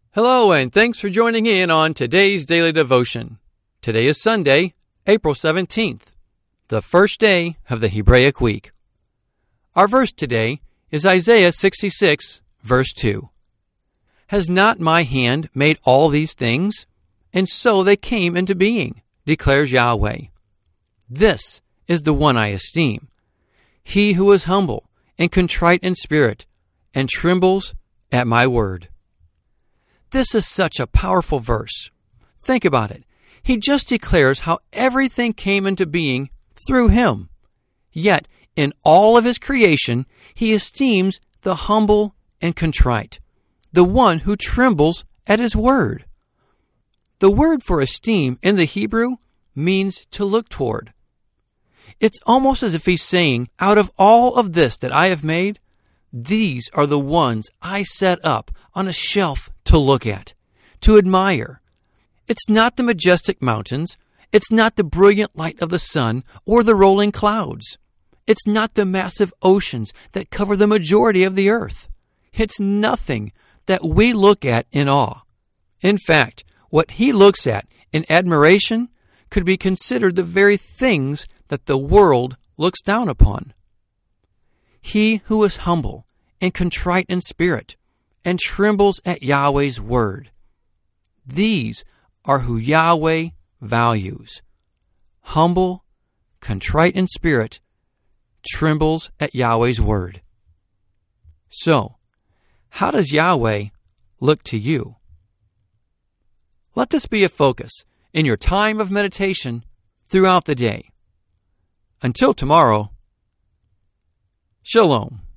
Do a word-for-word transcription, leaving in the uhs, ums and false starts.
Hello, and thanks for joining in on today's Daily Devotion. Today is Sunday, April seventeenth, the first day of the Hebraic week. Our verse today is Isaiah sixty-six, verse two. Has not my hand made all these things? And so they came into being, declares Yahweh. This is the one I esteem, he who is humble and contrite in spirit, and trembles at my word. This is such a powerful verse. Think about it. He just declares how everything came into being through him. Yet, in all of his creation, he esteems the humble and contrite, the one who trembles at his word. The word for esteem in the Hebrew means to look toward. It's almost as if he's saying, out of all of this that I have made, these are the ones I set up on a shelf to look at, to admire. It's not the majestic mountains. It's not the brilliant light of the sun or the rolling clouds. It's not the massive oceans that cover the majority of the earth. It's nothing that we look at in awe. In fact, what he looks at in admiration could be considered the very things that the world looks down upon. He who is humble and contrite in spirit and trembles at Yahweh's word. These are who Yahweh values. Humble, contrite in spirit, trembles at Yahweh's word. So, how does Yahweh look to you? Let this be a focus in your time of meditation throughout the day. Until tomorrow, Shalom.